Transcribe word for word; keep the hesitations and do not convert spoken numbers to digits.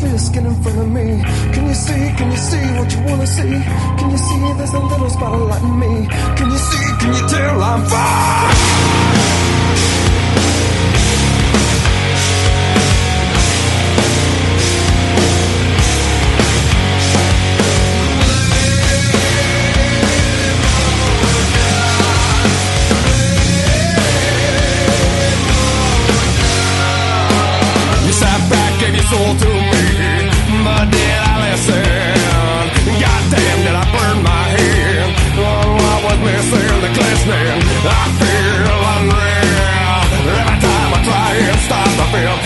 fist, get in front of me. Can you see, can you see what you wanna see? Can you see there's a little spot of light in me? Can you see, can you tell I'm fine? Soul to me, but did I listen? Goddamn, did I burn my hand? Oh, what was missing? The glistening. I feel unreal every time I try and stop the feel.